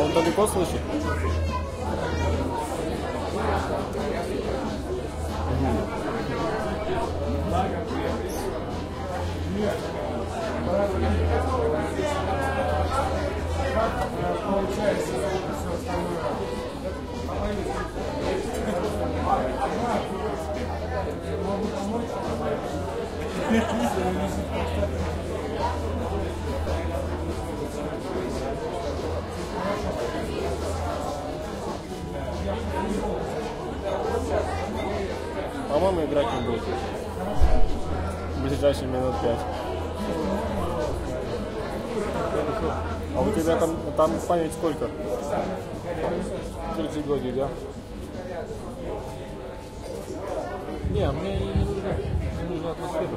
Он далеко слышит? По-моему, играть не будет. В ближайшие минут 5. А у тебя там память сколько? 30 годин, да? Не, мне не нужна атмосфера.